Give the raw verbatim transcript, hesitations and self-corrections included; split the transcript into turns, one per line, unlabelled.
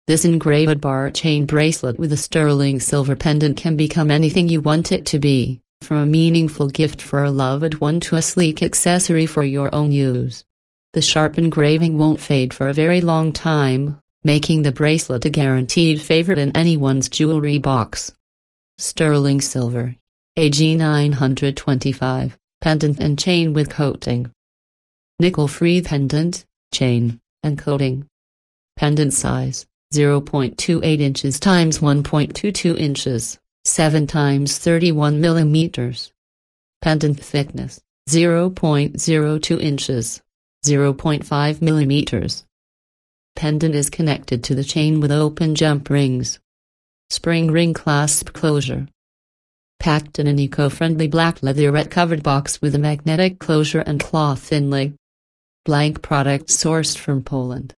This engraved bar chain bracelet with a sterling silver pendant can become anything you want it to be, from a meaningful gift for a loved one to a sleek accessory for your own use. The sharp engraving won't fade for a very long time, making the bracelet a guaranteed favorite in anyone's jewelry box. Sterling silver, A G nine twenty-five, pendant and chain with coating. Nickel-free pendant, chain, and coating. Pendant size, zero point two eight inches times one point two two inches, seven times thirty-one millimeters. Pendant thickness, zero point zero two inches, zero point five millimeters. Pendant is connected to the chain with open jump rings. Spring ring clasp closure. Packed in an eco-friendly black leatherette covered box with a magnetic closure and cloth inlay. Blank product sourced from Poland.